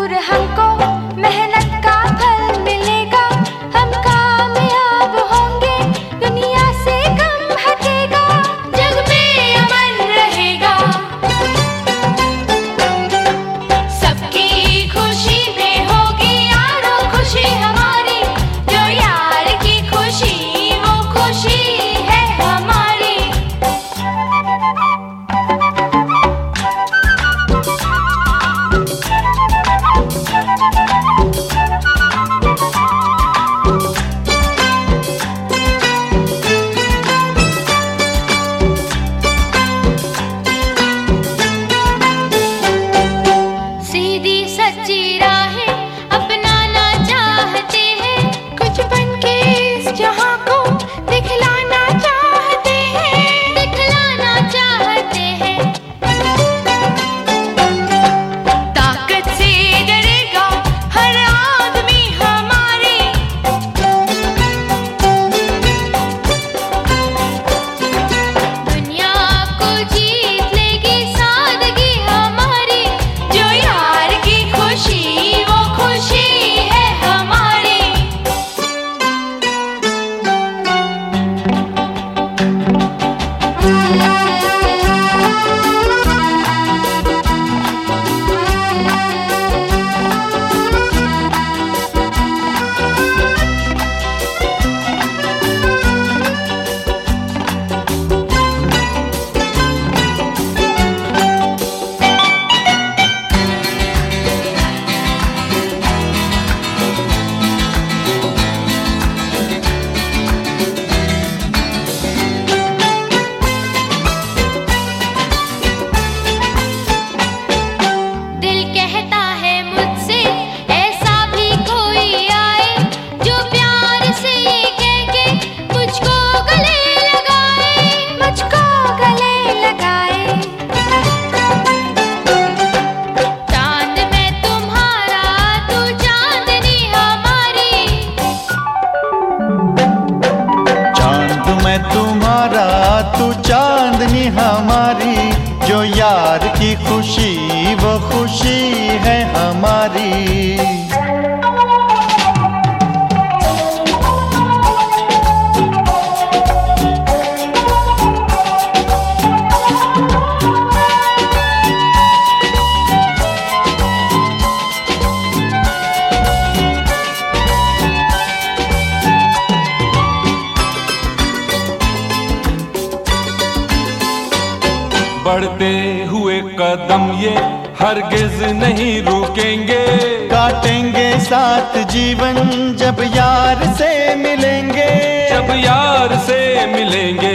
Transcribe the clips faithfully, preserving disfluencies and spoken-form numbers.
जरूर हमको मेहनत का फल मिलेगा, हम कामयाब होंगे, दुनिया से गम हटेगा, जग में अमन रहेगा। सबकी खुशी में होगी यारों खुशी हमारी, जो यार की खुशी वो खुशी है हमारी। सीधी सच्ची राहें अपनाना चाहते हैं, कुछ बनके इस जहां को दिखलाना चाहते हैं, दिखलाना चाहते हैं। ताकत से डरेगा हर आदमी हमारी, दुनिया को जीत लेगी सादगी हमारी, जो यार की खुशी वो खुशी है हमारी। दिल कहता है मुझसे ऐसा भी कोई आए, जो प्यार से ये कह के मुझको गले लगाए, मुझको गले लगाए। चांद मैं तुम्हारा तू चांदनी हमारी, चांद मैं तुम्हारा तू चांदनी हमारी, जो यार की खुशी वो खुशी है हमारी। बढ़ते हुए कदम ये हरगिज नहीं रुकेंगे, काटेंगे साथ जीवन जब यार से मिलेंगे, जब यार से मिलेंगे।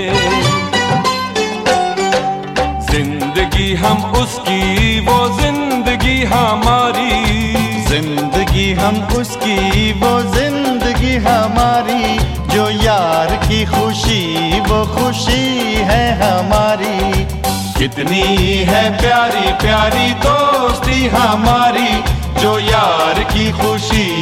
जिंदगी हम उसकी वो जिंदगी हमारी, जिंदगी हम उसकी वो जिंदगी हमारी, जो यार की खुशी वो खुशी है हमारी। कितनी है प्यारी प्यारी दोस्ती हमारी, जो यार की खुशी